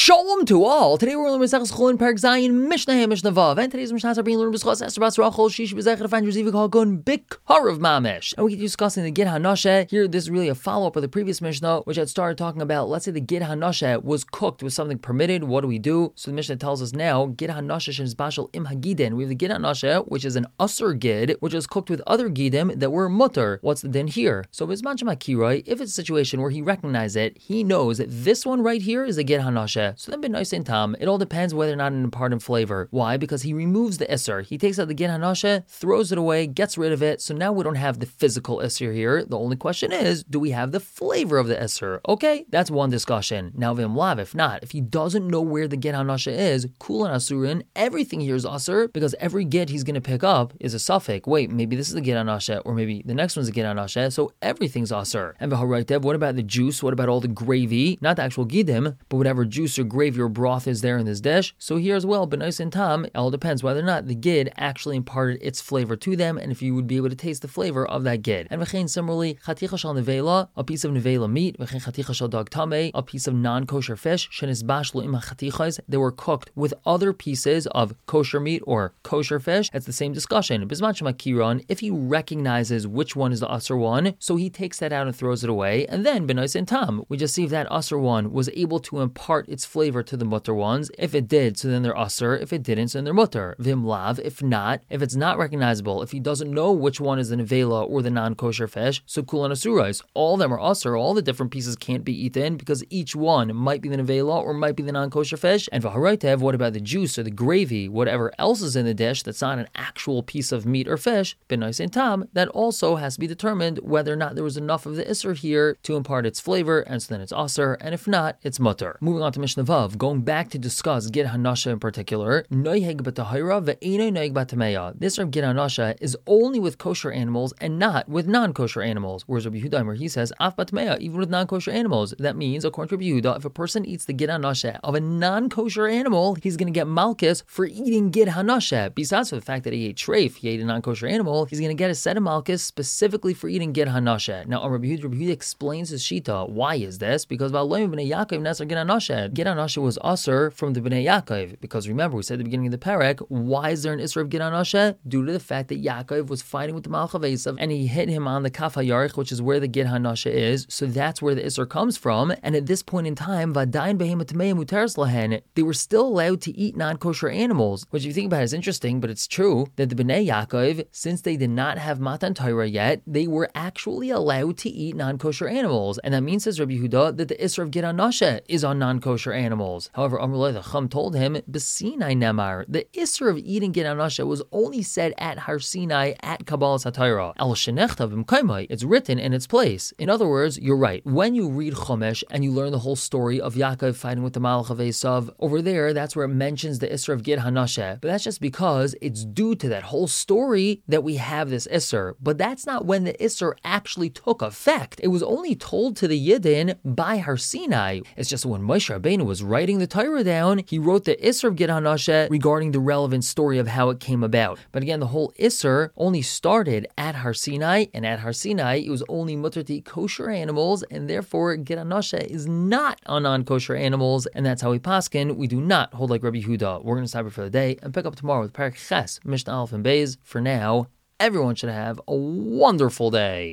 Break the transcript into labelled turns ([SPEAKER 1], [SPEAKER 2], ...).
[SPEAKER 1] Shalom to all. Today we're learning Maseches Chulin Perek Zayin Mishnah Mishnah Vav, and today's Mishnahs are being learned B'schos Esther Bas Rachel Shish B'zecher of Andrew Zivik Hagun Bikarav Mamish. And we keep discussing the Gid HaNashe. Here, this is really a follow-up of the previous Mishnah, which had started talking about, let's say the Gid HaNashe was cooked with something permitted. What do we do? So the Mishnah tells us now, Gid HaNashe Shem Zbashal Im Hagidin. We have the Gid HaNashe, which is an Usur Gid, which is cooked with other Gidim that were mutter. What's the din here? So Bizman Shema Kiroi, if it's a situation where he recognizes it, he knows that this one right here is a Gid HaNashe. So then B'nai Sein Tam, it all depends whether or not an important flavor. Why? Because he removes the Isser. He takes out the Gid HaNashe, throws it away, gets rid of it. So now we don't have the physical Isser here. The only question is, do we have the flavor of the Isser? Okay, that's one discussion. Now Vim Lav, if not, if he doesn't know where the Gid HaNashe is, Kulan Asurin, everything here is Asur, because every Gid he's going to pick up is a suffix. Wait, maybe this is the Gid HaNashe, or maybe the next one's the Gid HaNashe, so everything's Asur. And V'haraytev, what about the juice? What about all the gravy? Not the actual Gidim, but whatever juice or gravy or broth is there in this dish. So here as well, B'nai Sein Tam, it all depends whether or not the Gid actually imparted its flavor to them, and if you would be able to taste the flavor of that Gid. And v'chein similarly, chaticha shal nevela, a piece of nevela meat, v'chein chaticha shal dag tameh, a piece of non-kosher fish, shenis bashlo ima chatichas, they were cooked with other pieces of kosher meat or kosher fish. It's the same discussion. Bisman shema kiron, if he recognizes which one is the usur one, so he takes that out and throws it away, and then B'nai Sein Tam, we just see if that usur one was able to impart its flavor to the mutter ones. If it did, so then they're usur. If it didn't, so then they're mutter. Vim lav, if not, if it's not recognizable, if he doesn't know which one is the nevela or the non-kosher fish, so kulan asurais, all of them are usur. All the different pieces can't be eaten because each one might be the nevela or might be the non-kosher fish. And v'haraytev, what about the juice or the gravy, whatever else is in the dish that's not an actual piece of meat or fish, B'nai Sein Tam, that also has to be determined whether or not there was enough of the isser here to impart its flavor, and so then it's usur, and if not, it's mutter. Moving on to Mishnah Vav, going back to discuss Gid HaNashe in particular, noiheg b'tahira ve'eno noiheg b'tameya. This Rav Gid HaNashe is only with kosher animals and not with non-kosher animals. Whereas Rabbi Yehuda, where he says af b'tameya, even with non-kosher animals. That means, according to Rabbi Yehuda, if a person eats the Gid HaNashe of a non-kosher animal, he's going to get malchus for eating Gid HaNashe. Besides the fact that he ate treif, he ate a non-kosher animal, he's going to get a set of malchus specifically for eating Gid HaNashe. Now, Rabbi Yehuda explains his shita. Why is this? Because B'nai Yaakov Nesar Gid HaNashe. Gid HaNashe was usur from the B'nai Yaakov. Because remember, we said at the beginning of the Perek, why is there an Isra of Gid HaNashe? Due to the fact that Yaakov was fighting with the Malach of Esav, and he hit him on the Kaf HaYarich, which is where the Gid HaNashe is. So that's where the Isra comes from. And at this point in time, Vadayin Behemoth Tamei Muteres Lahen, they were still allowed to eat non-kosher animals, which if you think about it is interesting, but it's true that the B'nai Yaakov, since they did not have Matan Torah yet, they were actually allowed to eat non-kosher animals. And that means, says Rabbi Yehuda, that the Isra of Gid HaNashe is on non-kosher animals. However, Amrullah the Chum told him, B'sinai Nemar, the Isra of eating Gid HaNashe was only said at Har Sinai at Kabbalas HaTorah. Al Shenechtav Imkaimai, it's written in its place. In other words, you're right. When you read Chumash and you learn the whole story of Yaakov fighting with the Malach of Esav, over there, that's where it mentions the Isra of Gid HaNashe. But that's just because it's due to that whole story that we have this Isra. But that's not when the Isra actually took effect. It was only told to the Yidden by Har Sinai. It's just when Moshe Rabbeinu was writing the Torah down, he wrote the Isser of Gid HaNashe regarding the relevant story of how it came about. But again, the whole Isser only started at Har Sinai, and at Har Sinai, it was only mutter to eat kosher animals, and therefore Gid HaNashe is not on non-kosher animals, and that's how we paskin. We do not hold like Rabbi Yehuda. We're going to stop here for the day and pick up tomorrow with Perek Ches, Mishnah Aleph and Beis. For now, everyone should have a wonderful day.